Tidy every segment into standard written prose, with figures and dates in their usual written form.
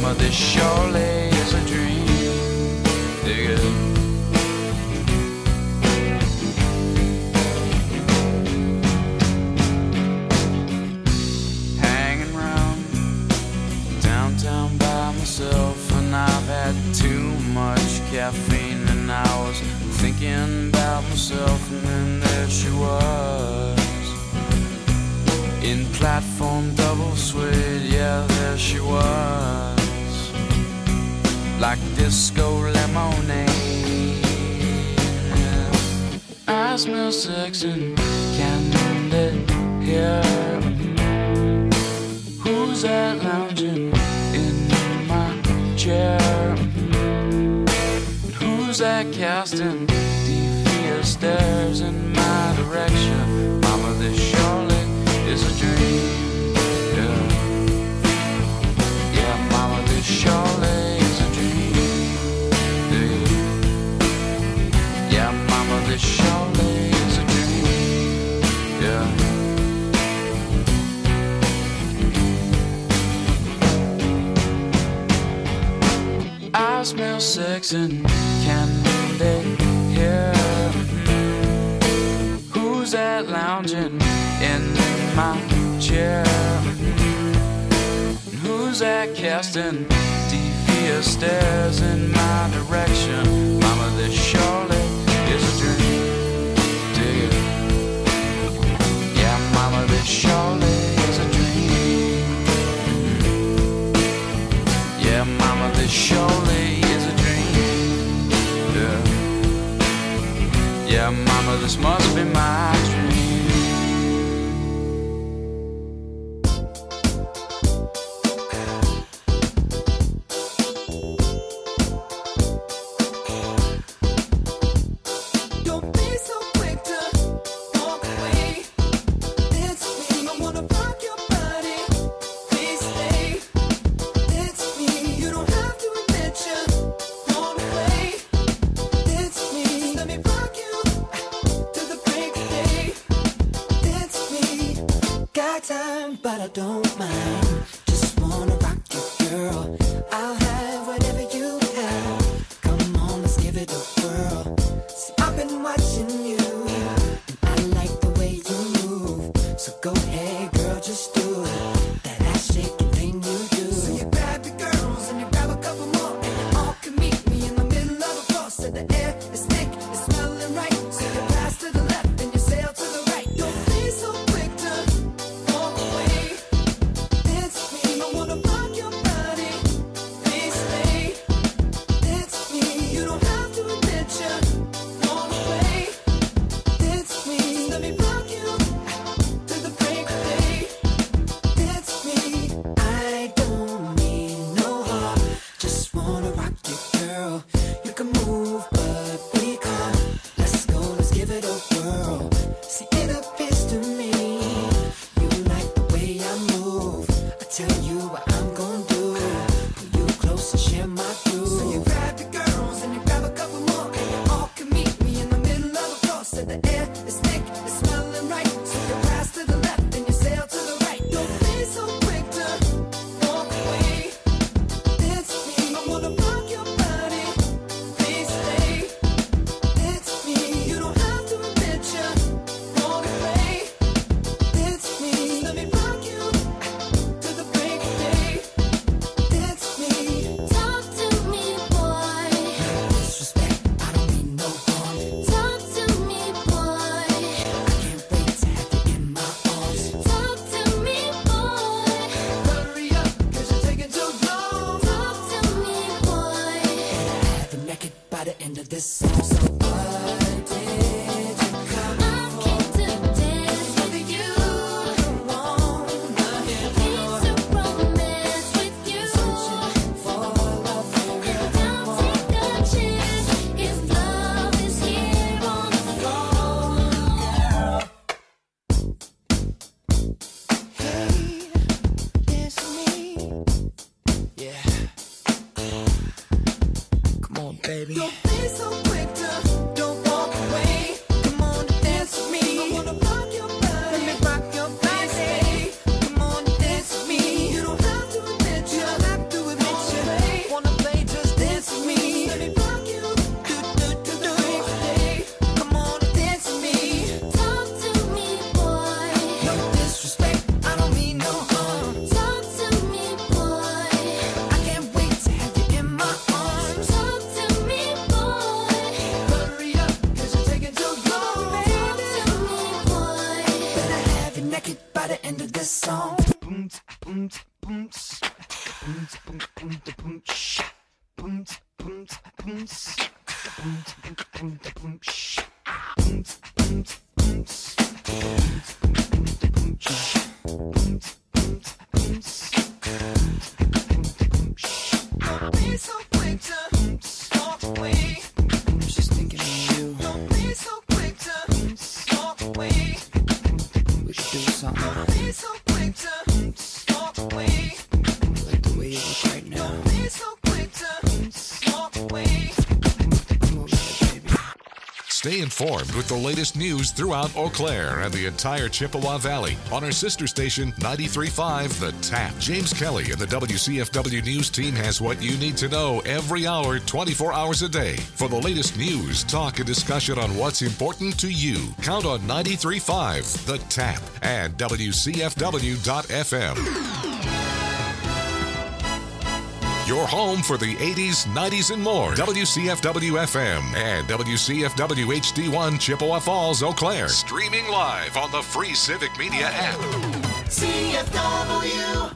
Mama, this surely is a dream. Dig it. Hanging round downtown by myself, and I've had too much caffeine, and I was thinking about myself, and then there she was in platform double suede. Yeah, there she was, like disco lemonade. I smell sex and candy here. Who's that lounging in my chair? Who's that casting devious stares in my direction? Mama, this surely is a dream. Yeah, yeah, mama, this surely is a dream. Yeah, yeah, mama, this surely is a dream. Yeah. I smell sex and candy here. Who's that lounging in my chair? Who's that casting devious stares in my direction? Mama, this surely is a dream. Dig it. Yeah, mama, this surely is a dream. Yeah, mama, this surely is a dream. Yeah, yeah, mama, this must be my dream. But I don't mind. Just wanna rock you, girl. I'll have whatever you have. Come on, let's give it a whirl. See, I've been watching you, and I like the way you move. So go ahead, girl, just do it. That ass shaking thing you do. So you grab your girls and you grab a couple more, and you all can meet me in the middle of the floor. So the air is thick, it's smelling right. So you pass to the left and you sail to the right. Don't be so quick to walk away. It's me, I wanna rock your body. like it by the end of this song. Don't be so quick to walk away. I'm just thinking of you. Don't be so quick to walk away. We should do something. Don't be so quick to walk away. Like the way you look right now. Don't be so quick to walk away. Come over here, baby. Stay informed with the latest news throughout Eau Claire and the entire Chippewa Valley on our sister station 93.5 The Tap. James Kelly and the WCFW News team has what you need to know every hour, 24 hours a day. For the latest news, talk, and discussion on what's important to you, count on 93.5 The Tap and WCFW.FM. Your home for the 80s, 90s, and more. WCFW-FM and WCFW HD1 Chippewa Falls, Eau Claire. Streaming live on the free Civic Media app. CFW.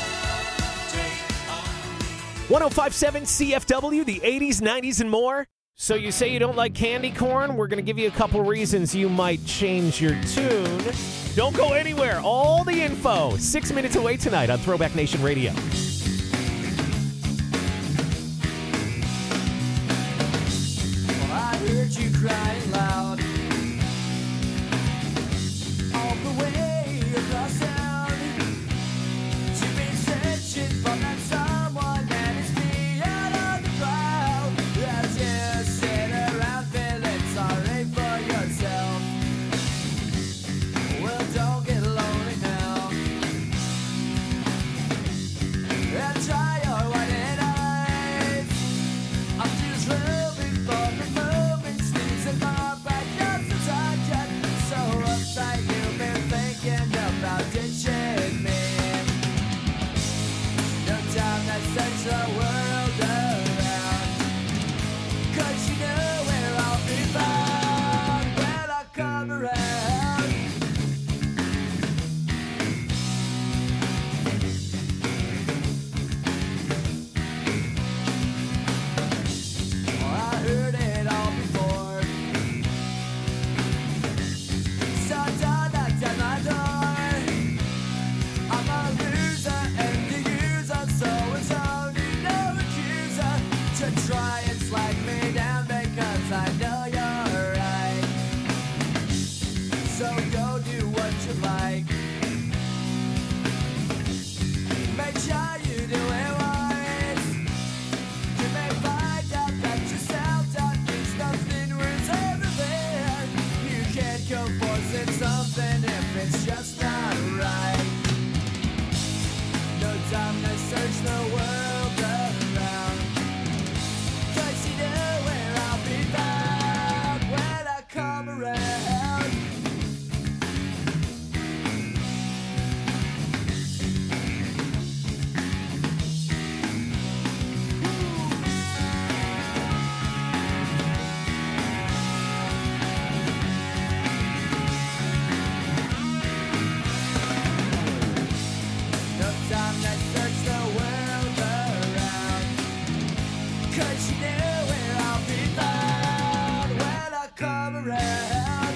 .1057 CFW, the 80s, 90s, and more. So you say you don't like candy corn? We're going to give you a couple reasons you might change your tune. Don't go anywhere. All the info. 6 minutes away tonight on Throwback Nation Radio. Well, I heard you crying loud all the way across town. You've been searching for that someone that is beyond on the crowd. As you sit around feeling sorry for yourself. Well, don't get lonely now. And try your white eyes. I'm just hoping for the moments things that are back up to touch yet. So uptight you've been thinking about ditching me. No time to search the world around, 'cause you know where I'll be found when I come around. Well, I heard it all before. So don't knock down my door. I'm a loser and the user, so it's only no accuser to try and slag me down because I know you're right. So go do what you like. Make sure you do it wise. You may find out that yourself that means nothing worth everything. You can't go forcing something if it's just not right. No time to search the world around, 'cause you know where I'll be found when I come around. No time to search the world around, 'cause you know where I'll be found when I come around.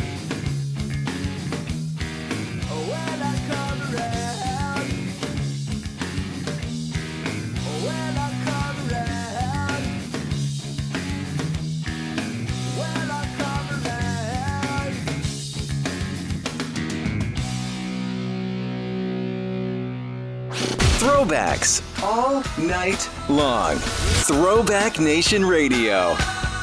When I come around. When I come around. When I come around. Throwbacks all night long. Throwback Nation Radio.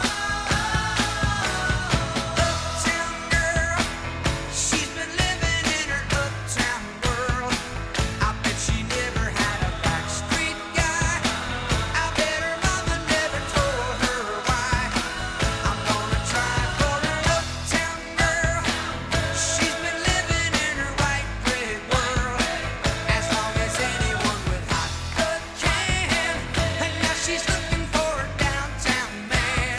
Uptown girl, she's been living in her uptown world. I bet she never had a backstreet guy. I bet her mother never told her why. I'm gonna try for an uptown girl. She's been living in her white bread world as long as anyone with hot blood can. And now she's looking for a downtown man.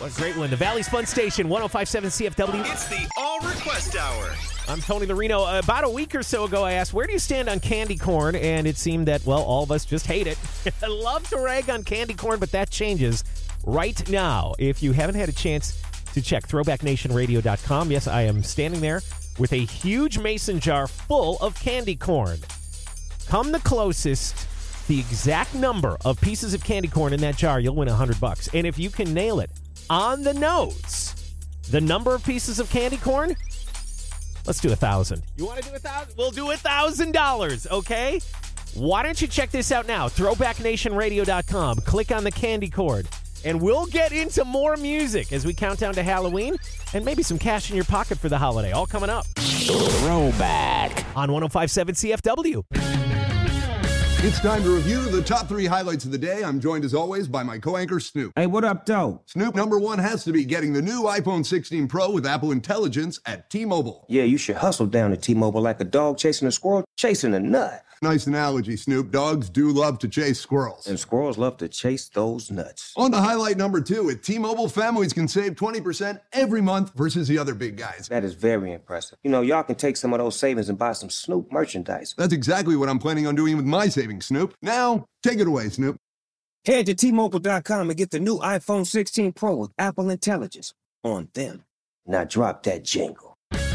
What a great one. The Valley's Fun Station, 105.7 CFW. It's the All Request Hour. I'm Tony the Reno. About a week or so ago, I asked, where do you stand on candy corn? And it seemed that, well, all of us just hate it. I love to rag on candy corn, but that changes right now. If you haven't had a chance to check throwbacknationradio.com, yes, I am standing there with a huge mason jar full of candy corn. Come the closest, the exact number of pieces of candy corn in that jar, you'll win $100. And if you can nail it on the nose, the number of pieces of candy corn, let's do 1,000. You want to do 1,000? We'll do $1,000, okay? Why don't you check this out now? Throwbacknationradio.com. Click on the candy corn, and we'll get into more music as we count down to Halloween and maybe some cash in your pocket for the holiday. All coming up. Throwback on 105.7 CFW. It's time to review the top 3 highlights of the day. I'm joined, as always, by my co-anchor, Snoop. Hey, what up, though? Snoop, number 1 has to be getting the new iPhone 16 Pro with Apple Intelligence at T-Mobile. Yeah, you should hustle down to T-Mobile like a dog chasing a squirrel, chasing a nut. Nice analogy, Snoop. Dogs do love to chase squirrels. And squirrels love to chase those nuts. On to highlight number 2. At T-Mobile, families can save 20% every month versus the other big guys. That is very impressive. You know, y'all can take some of those savings and buy some Snoop merchandise. That's exactly what I'm planning on doing with my savings, Snoop. Now, take it away, Snoop. Head to T-Mobile.com and get the new iPhone 16 Pro with Apple Intelligence on them. Now drop that jingle.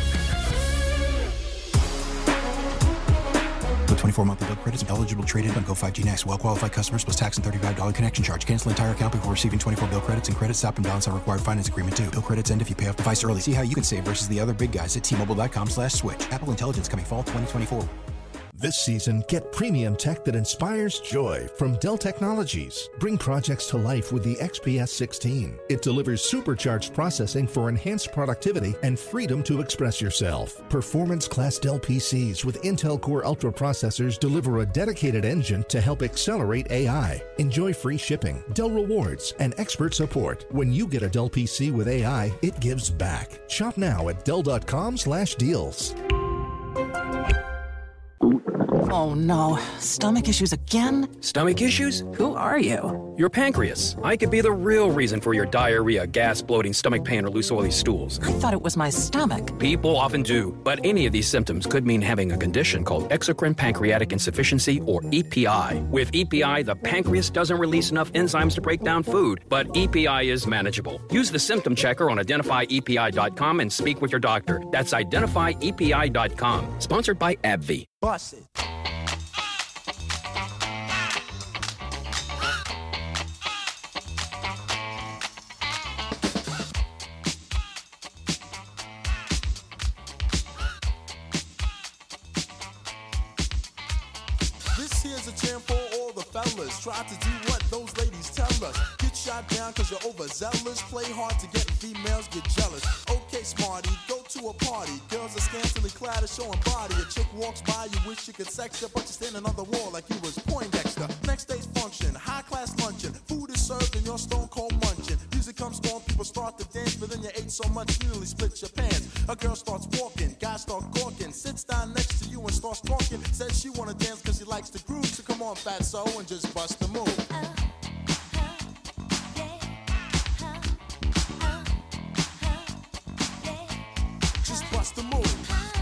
With 24 monthly bill credits, eligible trade-in on Go 5G Next. Well-qualified customers plus tax and $35 connection charge. Cancel entire account before receiving 24 bill credits, and credit stop and balance on required finance agreement due. Bill credits end if you pay off device early. See how you can save versus the other big guys at T-Mobile.com/switch. Apple Intelligence coming fall 2024. This season, get premium tech that inspires joy from Dell Technologies. Bring projects to life with the XPS 16. It delivers supercharged processing for enhanced productivity and freedom to express yourself. Performance-class Dell PCs with Intel Core Ultra processors deliver a dedicated engine to help accelerate AI. Enjoy free shipping, Dell rewards, and expert support. When you get a Dell PC with AI, it gives back. Shop now at Dell.com/deals. Oh no, stomach issues again? Stomach issues? Who are you? Your pancreas. I could be the real reason for your diarrhea, gas, bloating, stomach pain, or loose oily stools. I thought it was my stomach. People often do, but any of these symptoms could mean having a condition called exocrine pancreatic insufficiency, or EPI. With EPI, the pancreas doesn't release enough enzymes to break down food, but EPI is manageable. Use the symptom checker on identifyepi.com and speak with your doctor. That's identifyepi.com. Sponsored by AbbVie. Bust it. This here's a jam for all the fellas. Try to do what those ladies tell us. Get shot down cause you're overzealous. Play hard to get females, get jealous. Okay, smarty, go to a party. Girls are scantily clad and showing body. A chick walks by, you wish you could sex her, but you're standing on the wall like you was Poindexter. Next day's function, high class luncheon. Food is served and you're stone cold munching. Music comes on, people start to dance, but then you ate so much you nearly split your pants. A girl starts walking, guys start gawking, sits down next to you and starts talking. Says she wanna dance cause she likes the groove, so come on fatso and just bust the move. Just bust the move.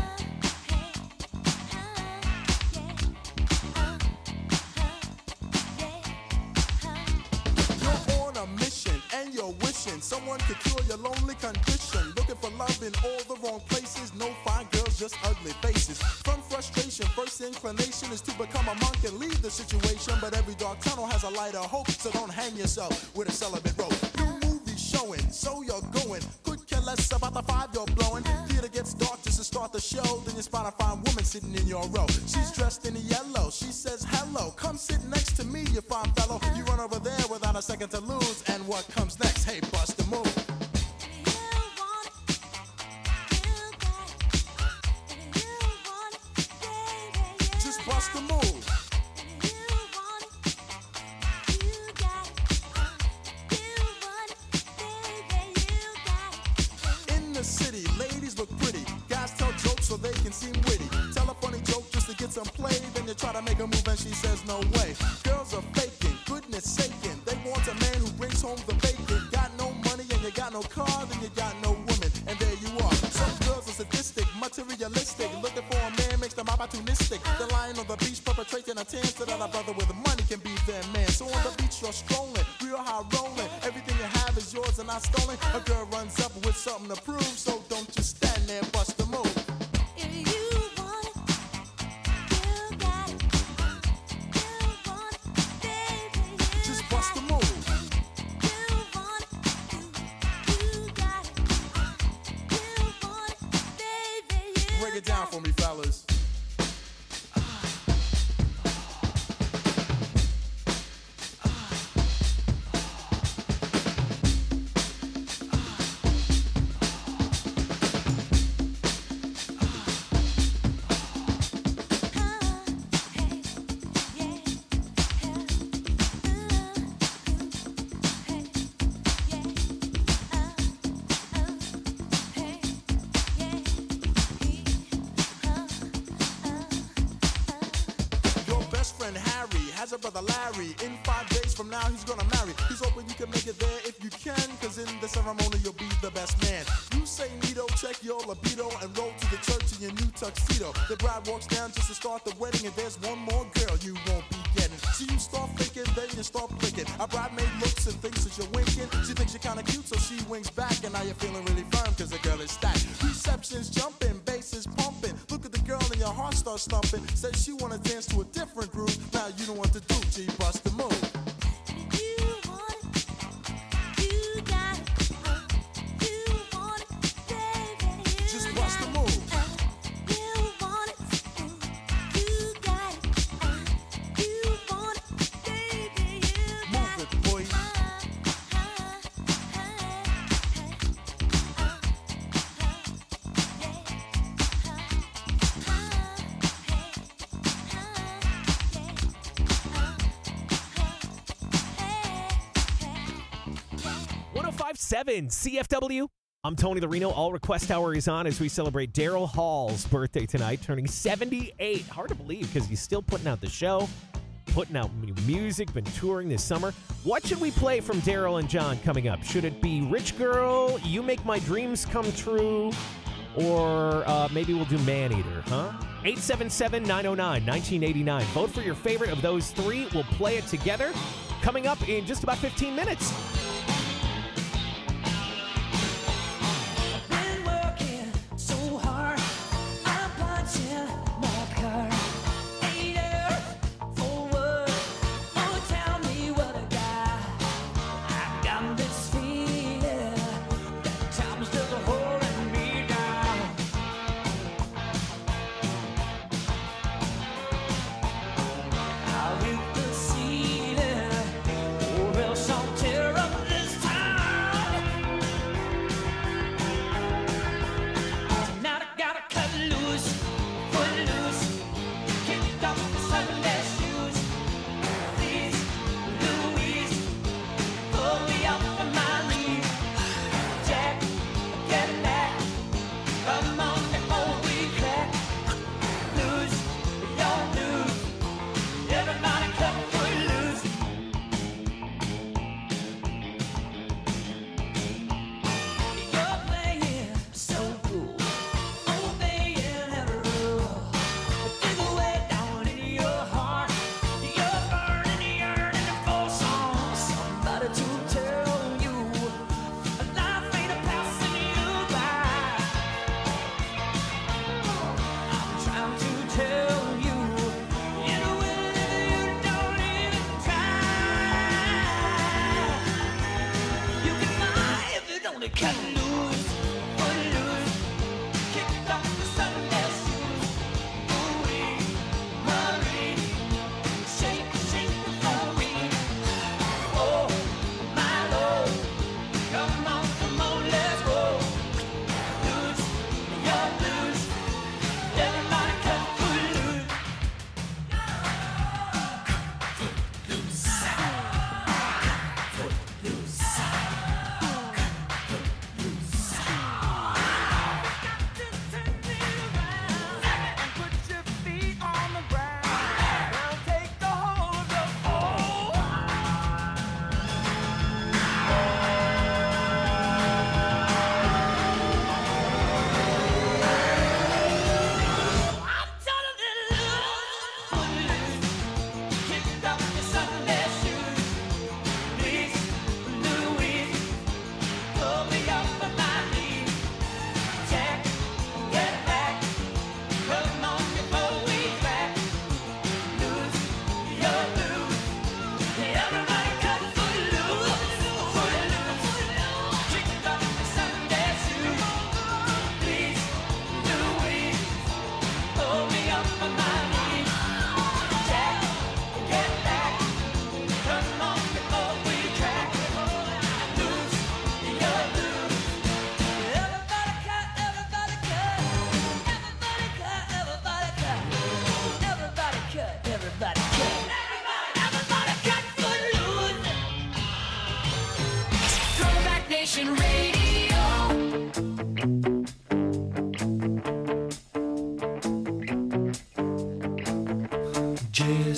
You're on a mission and you're wishing someone could cure your lonely condition. Looking for love in all the wrong places. No fine girls, just ugly faces. From frustration, first inclination is to become a monk and leave the situation. But every dark tunnel has a light of hope, so don't hang yourself with a celibate rope. New movies showing, so you're going. Could care less about the 5 you're blowing. Theater gets dark just to start the show. Then you spot a fine woman sitting in your row. She's dressed in yellow. She says hello. Come sit next to me, you fine fellow. You run over there without a second to lose. And what comes next? Hey, bust the move. Just bust the move. In the city, ladies look pretty. Guys tell jokes so they can seem witty. Tell a funny joke just to get some play. Then you try to make a move and she says no way. Girls are faking, goodness saking. They want a man who brings home the bacon. Got no money and you got got no car, then you got no woman, and there you are. Some girls are sadistic, materialistic, looking for a man makes them opportunistic. They're lying on the beach, perpetrating a tan so that a brother with money can be their man. So on the beach you're strolling, real high rolling. Everything you have is yours and not stolen. A girl runs up with something to prove, so don't just stand there, bust the move. Break it down for me, fellas. Has a brother Larry. In 5 days from now he's gonna marry. He's hoping you can make it there if you can, cause in the ceremony you'll be the best man. You say neato, check your libido, and roll to the church in your new tuxedo. The bride walks down just to start the wedding, and there's one more girl you won't be getting. So you start thinking, then you start flicking. A bridemaid looks and thinks that you're winking. She thinks you're kinda cute, so she winks back, and now you're feeling really firm cause the girl is stacked. Reception's jumping, bass is pumping. Look at the girl and your heart starts thumping. Says she wanna dance to a different groove. Now you don't want to do, G, bust the move. Just bust the move. Move it, boy. 105.7 CFW. I'm Tony the Reno. All Request Hour is on as we celebrate Daryl Hall's birthday tonight, turning 78. Hard to believe because he's still putting out the show, putting out music, been touring this summer. What should we play from Daryl and John coming up? Should it be Rich Girl, You Make My Dreams Come True, or maybe we'll do Man Eater, huh? 877-909-1989. Vote for your favorite of those three. We'll play it together. Coming up in just about 15 minutes.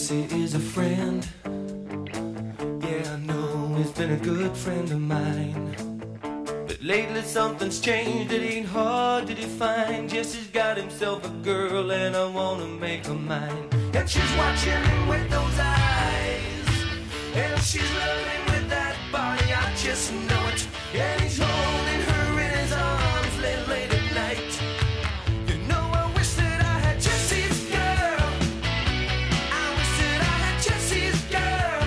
Jesse is a friend. Yeah, I know he's been a good friend of mine. But lately something's changed, it ain't hard to define. Jesse's got himself a girl and I wanna make her mine. And she's watching him with those eyes, and she's loving with that body, I just know it. And he's holding her in his arms late at night. You know, I wish that I had Jesse's girl. I wish that I had Jesse's girl.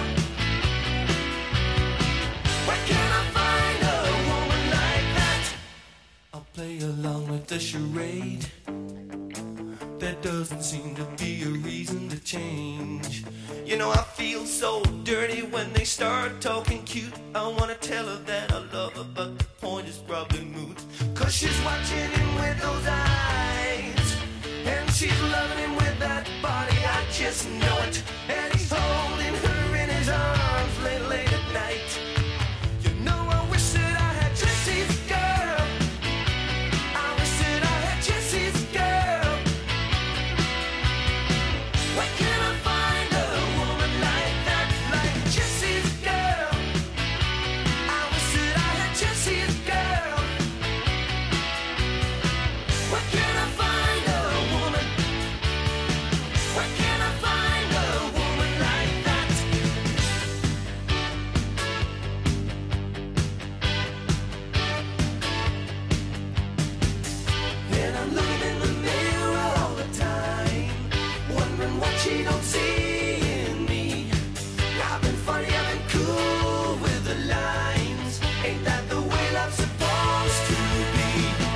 Where can I find a woman like that? I'll play along with the charade. There doesn't seem to be a reason to change. You know, I feel so dirty when they start talking cute. I wanna tell her that I love her, but the point is probably moot. Cause she's watching him with those eyes, and she's loving him with that body, I just know it. And he's holding her in his arms late at night. You know, I wish that I had Jesse's girl. I wish that I had Jesse's girl. Where can I find a woman like that, like Jesse's girl? I wish that I had Jesse's girl. Where can I find a woman? Where can I find a woman like that? And I'm looking in the mirror all the time, wondering what she don't see in me. I've been funny, I've been cool with the lines. Ain't that the way love's supposed to be?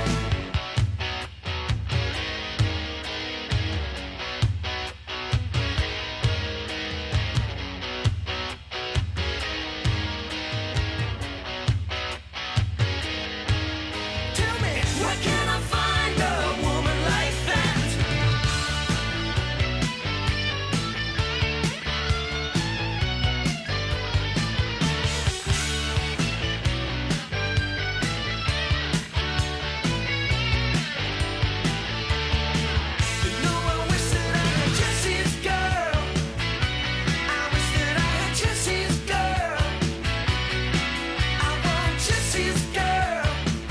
Tell me, where can I find a woman like that? You know, I wish that I had Jesse's girl. I wish that I had Jesse's girl. I want Jesse's girl.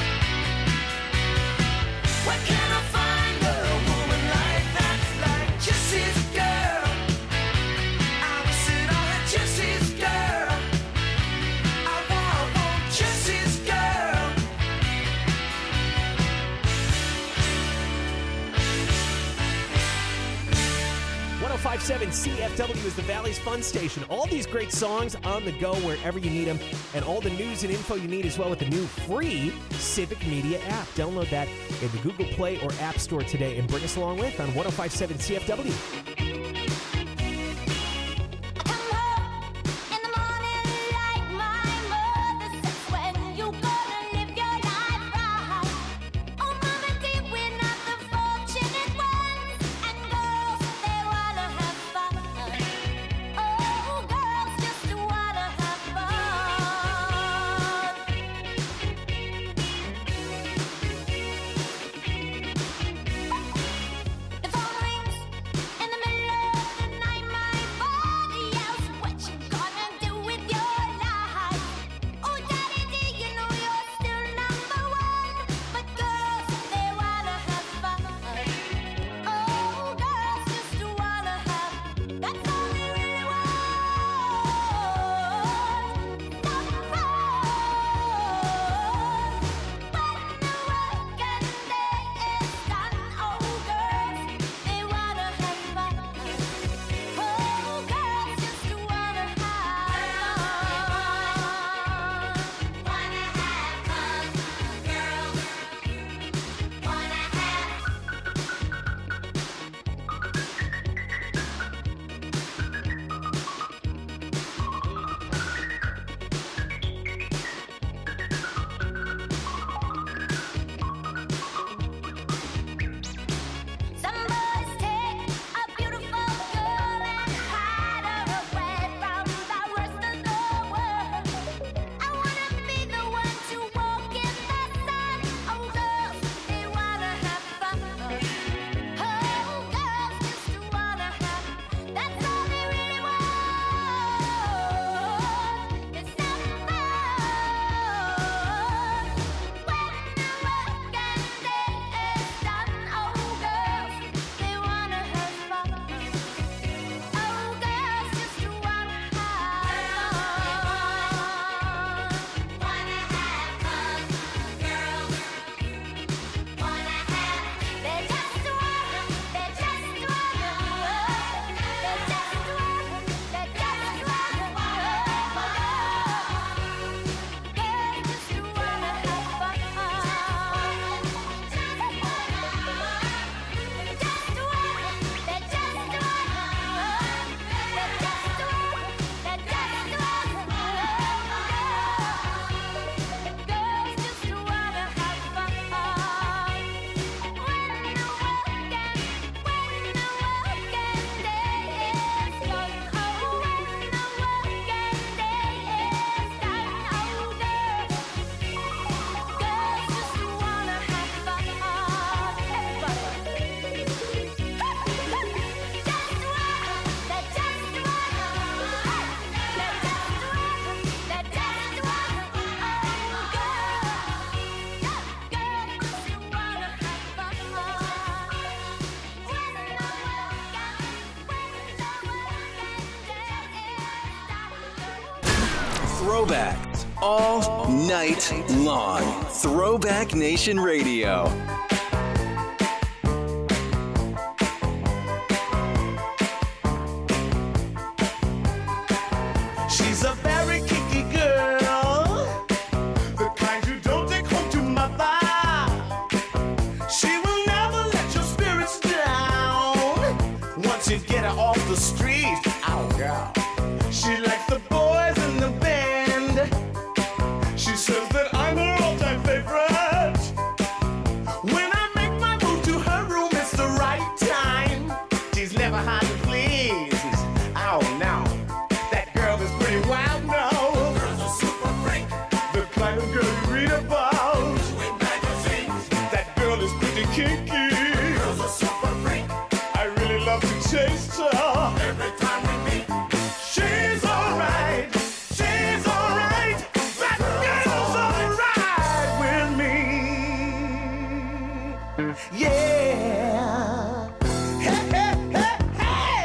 Where can I find a woman like that, like Jesse's girl? I wish that I had Jesse's girl. I want Jesse's girl. 105.7 CFW is the Valley's fun station. All these great songs on the go wherever you need them, and all the news and info you need as well with the new free Civic Media app. Download that in the Google Play or App Store today and bring us along with on 105.7 CFW. The phone rings in the Throwbacks all night long. Throwback Nation Radio. She's a very kinky girl, the kind you don't take home to mother. She will never let your spirits down once you get her off the street. Oh, girl. She likes the boys in the band. She says that I'm her all-time favorite. When I make my move to her room, it's the right time. She's never hard to please. Oh, no. That girl is pretty wild now. The girl's a super freak. The kind of girl you read about in magazines. That girl is pretty kinky. The girl's a super freak. I really love to chase her. Every time we meet, she's alright. She's alright. That girl's alright with me. Yeah. Hey, hey, hey, hey.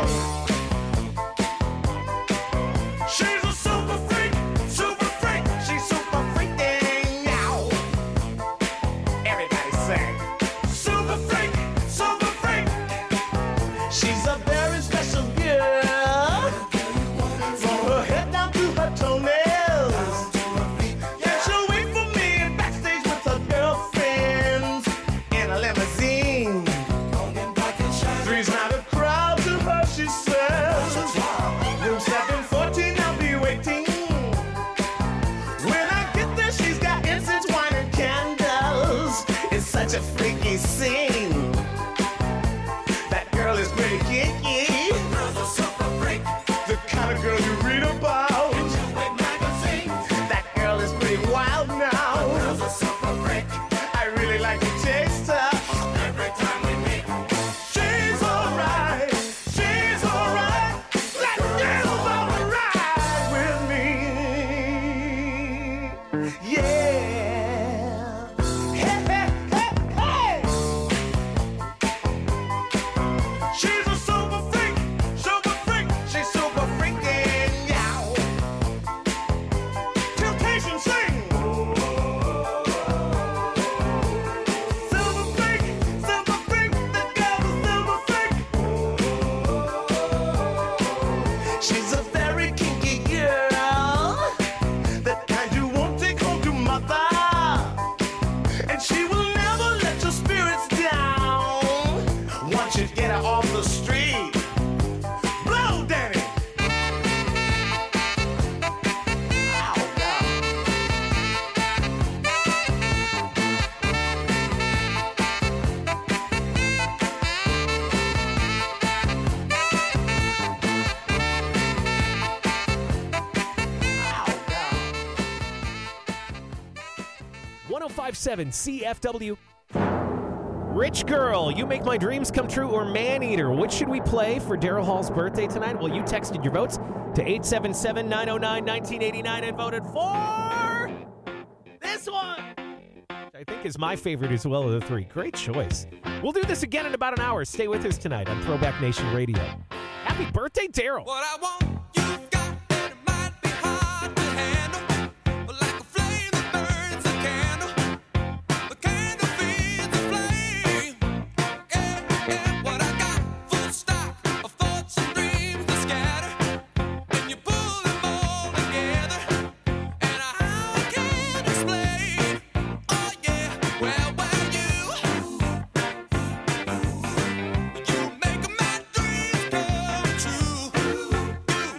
She's a super freak, super freak. She's super freaking out. Everybody sing. Super freak, super freak. She's a very special girl. From her head down to her toenails. Yeah, she'll wait for me backstage with her girlfriends in a limousine. Three's not a crowd to her, she says. Room 714, I'll be waiting. When I get there, she's got incense, wine, and candles. It's such a freaky scene. That girl is pretty kinky. Girl's a super freak. The kind of girl you read about in magazines. That girl is pretty wild now. Girl's a super freak. I really like to taste her. Every time we meet, she's alright. She's alright. That girl's alright with me. Yeah. Hey, hey, hey, hey. She's a super freak, super freak. She's super freaking out. Temptation sing. Silver freak, silver freak. The girl's a silver freak. She's a very kinky girl, the kind you won't take home to mother. And she will never let your spirits down once you get her off the street. Blow, Danny. Ow, God. Ow, God. 1057 CFW. Rich Girl, You Make My Dreams Come True, or Maneater. Which should we play for Daryl Hall's birthday tonight? Well, you texted your votes to 877-909-1989 and voted for this one, which I think is my favorite as well of the three. Great choice. We'll do this again in about an hour. Stay with us tonight on Throwback Nation Radio. Happy birthday, Daryl. What I want, you've got, and it might be hard to handle. But like a flame that burns a candle, the candle feeds the flame. Yeah, yeah, what I got, full stock of thoughts and dreams that scatter. When you pull them all together, and how I can't explain. Oh yeah, well, you make my dreams come true. You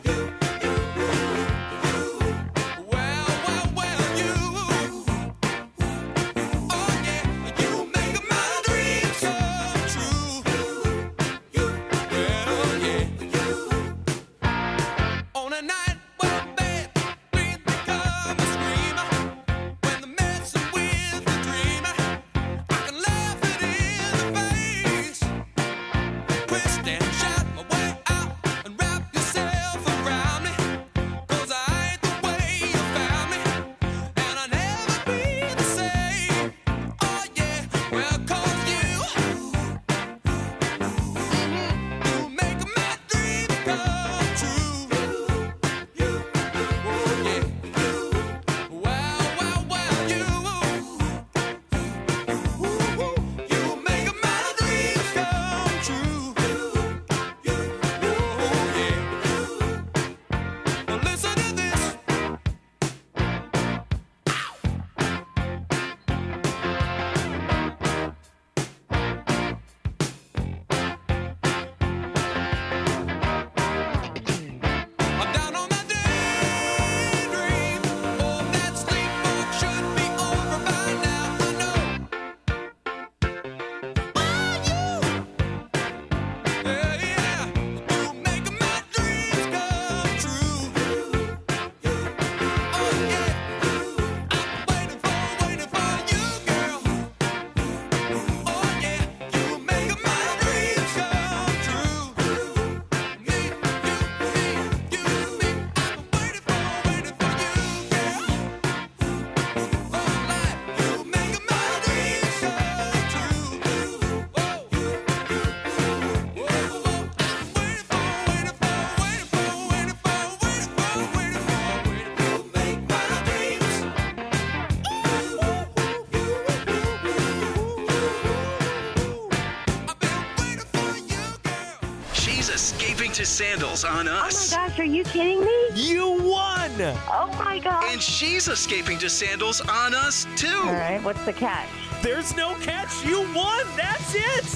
Escape to Sandals on us. Oh my gosh, are you kidding me? You won! Oh my gosh. And she's escaping to Sandals on us, too. All right, what's the catch? There's no catch. You won. That's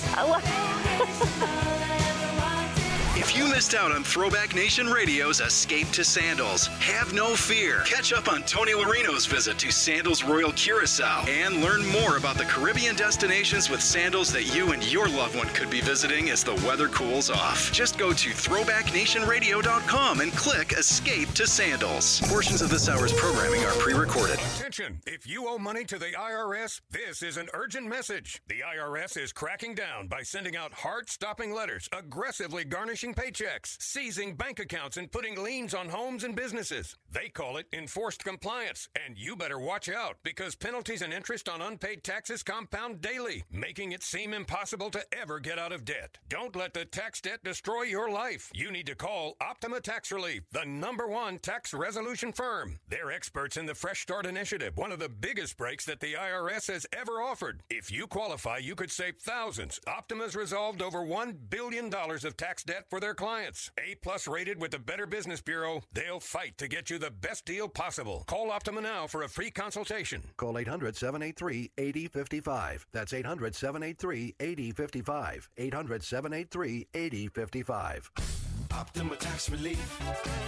it. If you missed out on Throwback Nation Radio's Escape to Sandals, have no fear. Catch up on Tony Larino's visit to Sandals Royal Curacao and learn more about the Caribbean destinations with sandals that you and your loved one could be visiting as the weather cools off. Just go to throwbacknationradio.com and click Escape to Sandals. Portions of this hour's programming are pre-recorded. Attention! If you owe money to the IRS, this is an urgent message. The IRS is cracking down by sending out heart-stopping letters, aggressively garnishing paychecks, seizing bank accounts, and putting liens on homes and businesses. They call it enforced compliance, and you better watch out because penalties and interest on unpaid taxes compound daily, making it seem impossible to ever get out of debt. Don't let the tax debt destroy your life. You need to call Optima Tax Relief, the #1 tax resolution firm. They're experts in the Fresh Start Initiative, one of the biggest breaks that the IRS has ever offered. If you qualify, you could save thousands. Optima's resolved over $1 billion of tax debt for their clients. A+ rated with the Better Business Bureau, they'll fight to get you the best deal possible. Call Optima now for a free consultation. Call 800-783-8055. That's 800-783-8055. 800-783-8055. Optima Tax Relief.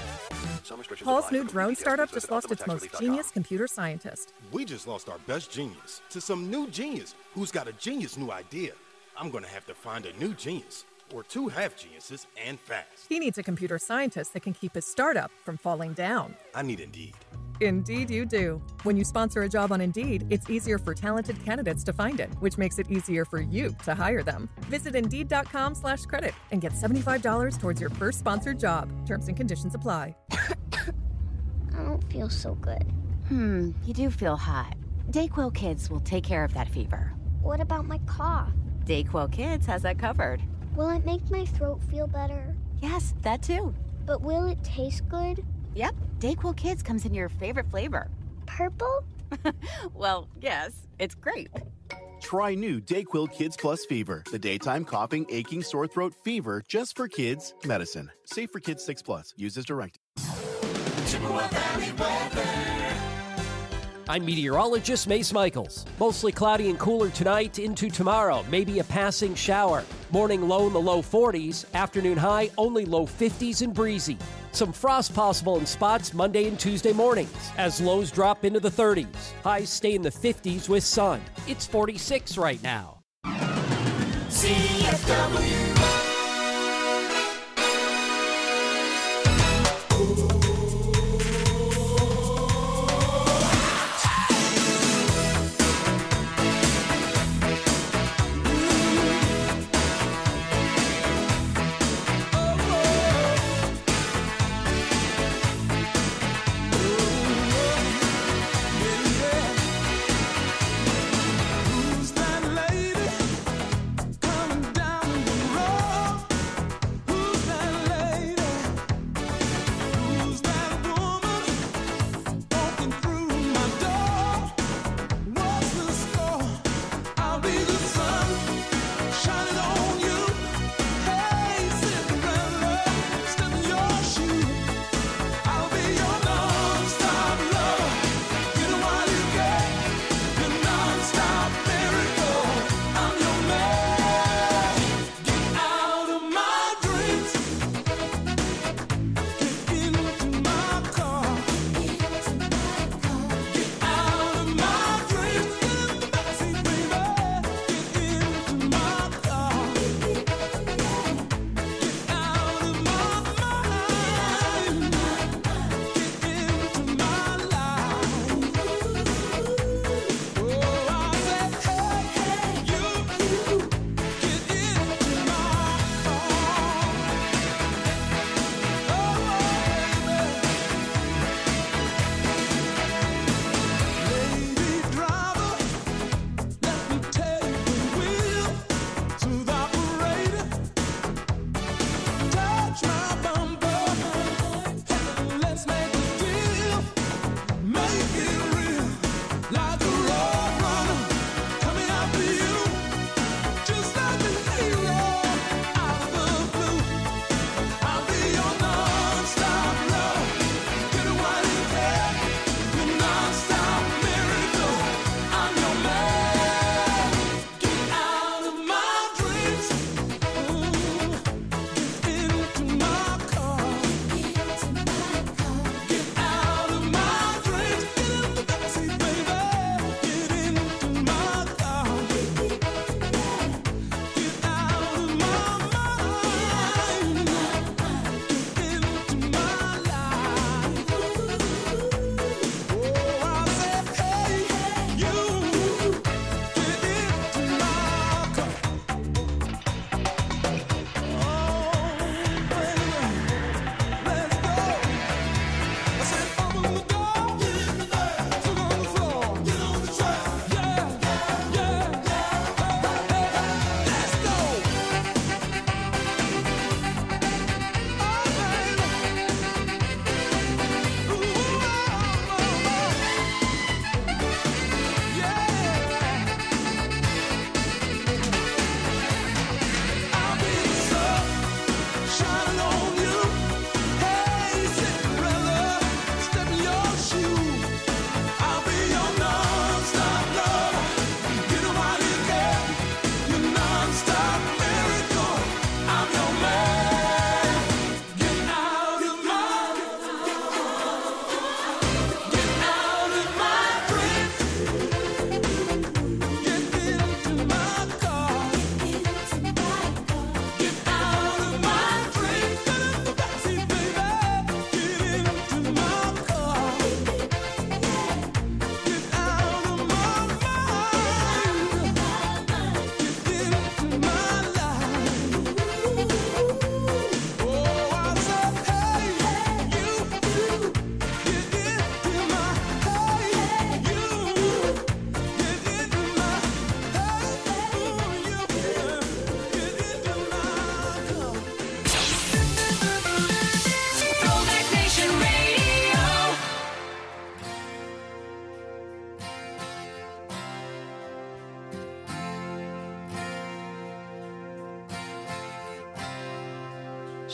Paul's new drone startup just lost its most genius computer scientist. We just lost our best genius to some new genius who's got a genius new idea. I'm going to have to find a new genius. Or two half geniuses and fast. He needs a computer scientist that can keep his startup from falling down. I need Indeed. Indeed you do. When you sponsor a job on Indeed, it's easier for talented candidates to find it, which makes it easier for you to hire them. Visit Indeed.com/credit and get $75 towards your first sponsored job. Terms and conditions apply. I don't feel so good. You do feel hot. Dayquil Kids will take care of that fever. What about my cough? Dayquil Kids has that covered. Will it make my throat feel better? Yes, that too. But will it taste good? Yep, Dayquil Kids comes in your favorite flavor. Purple? Well, yes, it's grape. Try new Dayquil Kids Plus Fever, the daytime coughing, aching, sore throat fever just for kids medicine. Safe for kids 6+. Use as directed. Chippewa Valley weather. I'm meteorologist Mace Michaels. Mostly cloudy and cooler tonight into tomorrow. Maybe a passing shower. Morning low in the low 40s. Afternoon high only low 50s and breezy. Some frost possible in spots Monday and Tuesday mornings as lows drop into the 30s. Highs stay in the 50s with sun. It's 46 right now. CFW. Who's that lady coming down the road?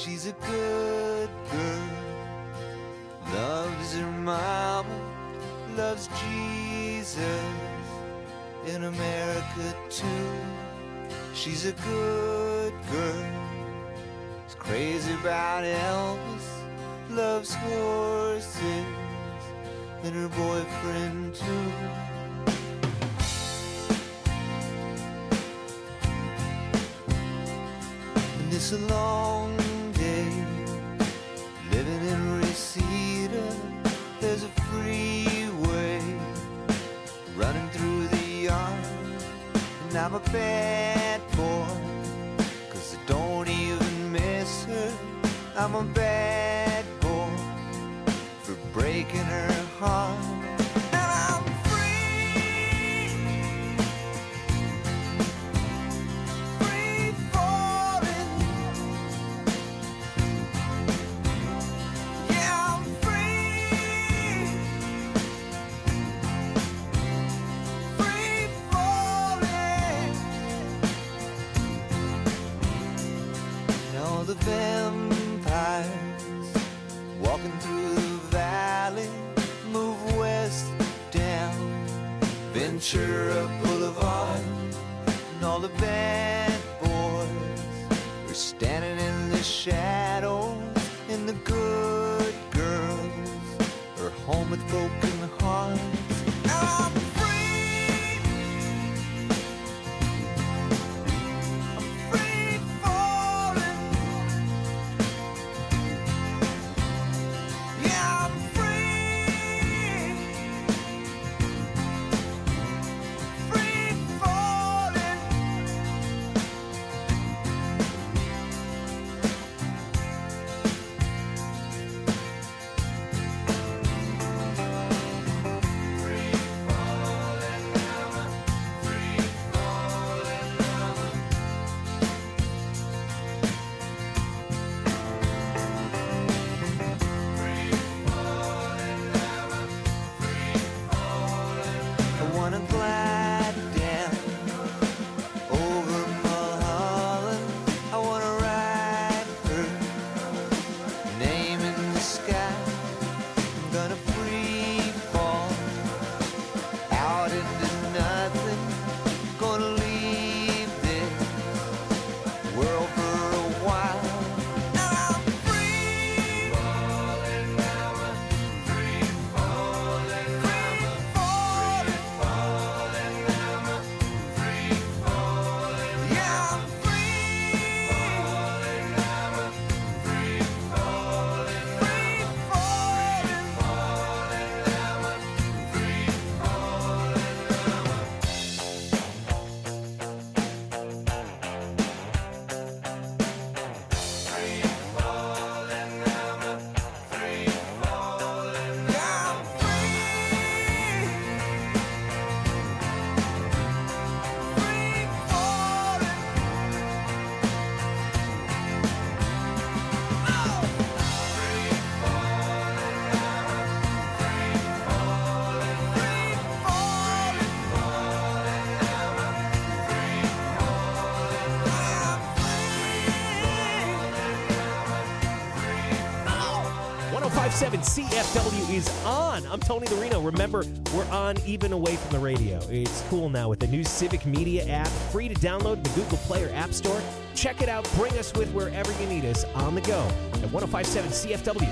She's a good girl, loves her mama, loves Jesus, in America too. She's a good girl, is crazy about Elvis, loves horses, and her boyfriend too. And it's a long day living in Reseda. There's a freeway running through the yard, and I'm a bad boy, 'cause I don't even miss her. I'm a bad boy for breaking her heart. And I'm free, free falling. Yeah, I'm free, free falling. And all the vampires walking through the valley move west down Ventura Boulevard, and all the bad boys are standing in the shadows, and the good girls are home with broken hearts. I'm free, I'm free falling. Yeah, I'm free, free falling. I wanna glide down over Mulholland. I wanna ride her name in the sky. I'm gonna free fall out into nothing. Gonna leave this world for a while. I'm free falling, free falling, free falling, falling, free falling. Yeah, I'm free falling, free falling, free falling, CFW is on. I'm Tony Larino. Remember, we're on even away from the radio. It's cool now with the new Civic Media app, free to download in the Google Play or App Store. Check it out. Bring us with wherever you need us on the go at 105.7 CFW.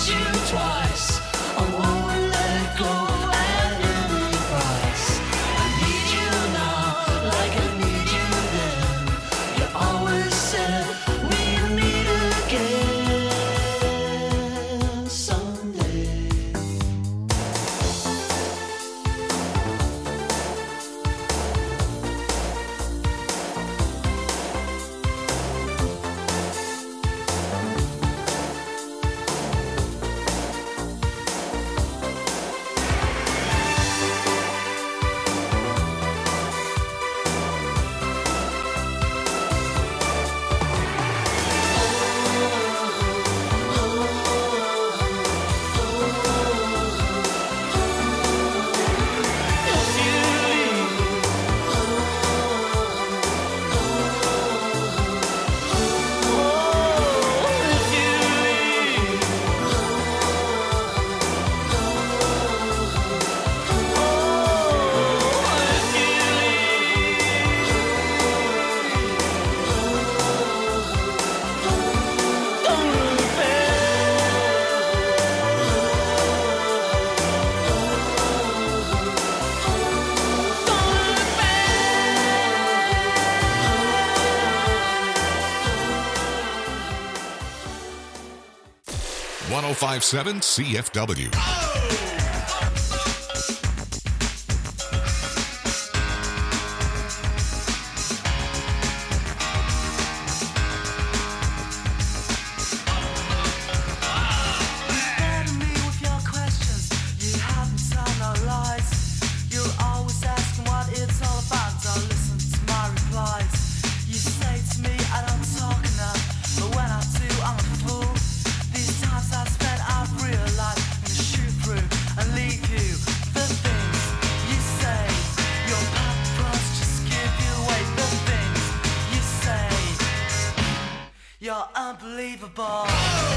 you twice. I won't let go at any price. I need you now, like I need you then. You always said we'd meet again someday. .5.7 CFW. You're unbelievable.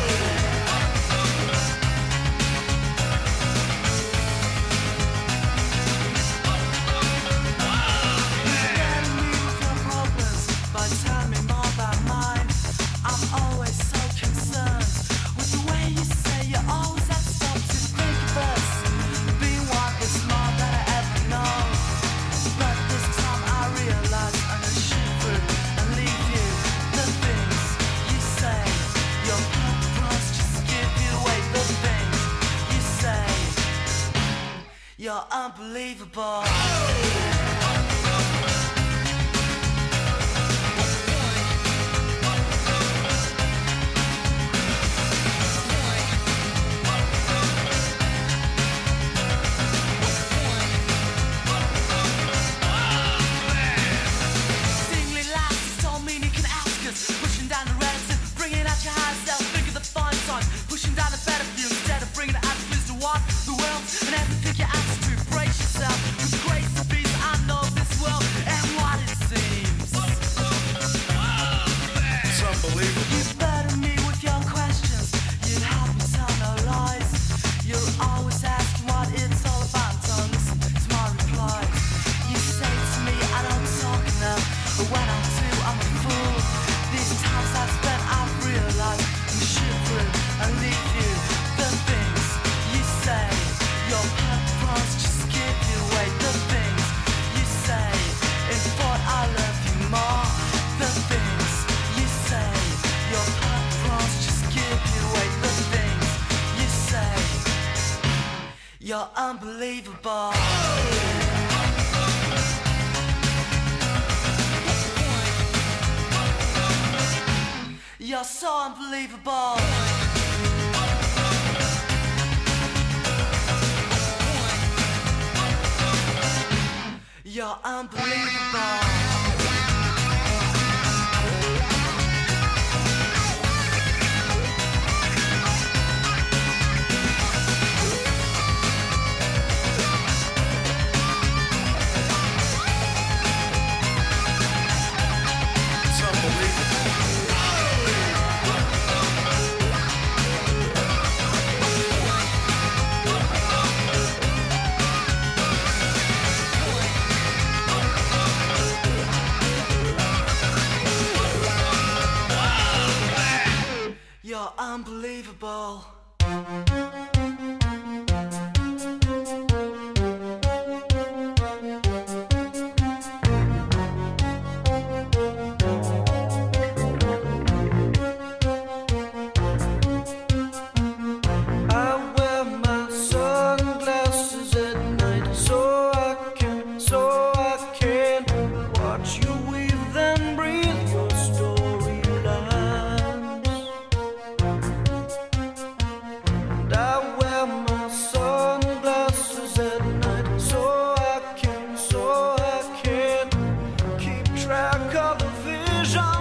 By telling me more about mine, I'm always so concerned with the way you say you always have to stop to think of us. Being one is more than I ever know, but this time I realize I'm gonna shoot through and leave you. The things you say, your purpose just give you away. The things you say, you're unbelievable. Pushing down the reds and bringing out your high self. Think of the fun song. Pushing down the better view instead of bringing it out to what the world and everything you ask to brace yourself. With grace and peace, I know this world and what it seems. It's unbelievable. You burden me with your questions. You help me tell no lies. You're always asking what it's all about. Don't listen to my replies. You say to me, I don't talk enough, but when I do, I'm a fool. These times I've spent, I've realized I'm shoot through and leave you. The things you say, your purpose just give you away. The things you say, in thought I love you more. The things you say, your purpose just give you away. The things you say, you're unbelievable. You're so unbelievable. You're unbelievable. It's unbelievable. You're unbelievable. of a vision.